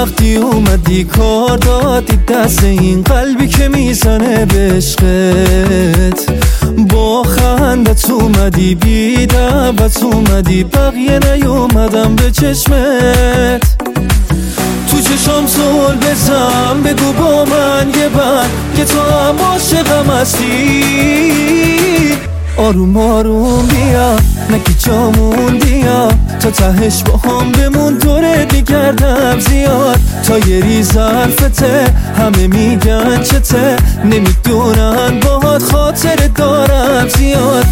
وقتی اومدی کار دادی دست این قلبی که میزنه به عشقت. با خندت اومدی بی دعوت اومدی، بقیه نیومدم به چشمت. تو چشام زل بزن بگو با من یه بر که تو هم عاشقم هستی. آروم آروم بیا نکی جامون بیا، تا تهش با هم بمون دورت میگردم زیاد. تا یه ریز حرفته همه میگن چته، نمیدونن باهات خاطر دارم زیاد.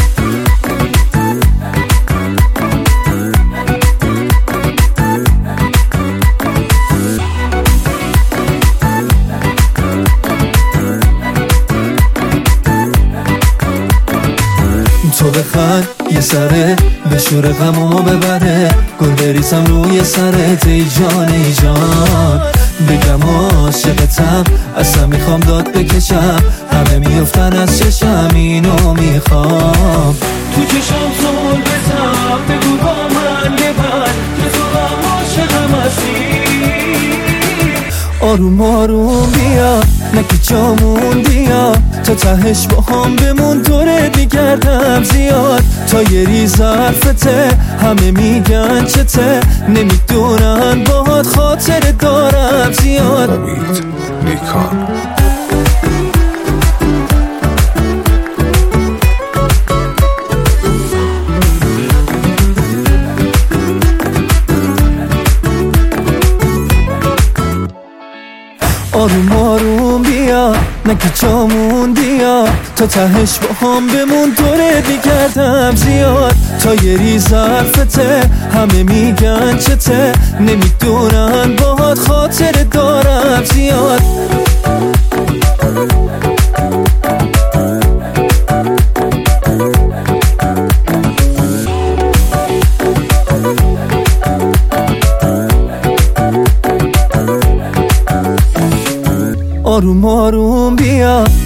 تو بخند یه سره به شور غمو ببره، گل بریزم روی سرت ای جان ای جان. بگم عاشقتم اصلا میخوام داد بکشم، همه میفتن از چشم اینو میخوام. تو چشم زل بزن بگو با من یه بر که تو هم عاشقم هستی. آروم آروم بیا نکی جامون بیا، تا تهش با هم بمون دورت میگردم زیاد. تا یه ریز حرفته همه میگن چته، نمیدونن باهات خاطر دارم زیاد. آروم آروم بیا نکی جامون بیا، تا تهش با هم بمون دورت میگردم زیاد. تا یه ریز حرفته همه میگن چته، نمیدونن باهات خاطر دارم زیاد. آروم آروم بیا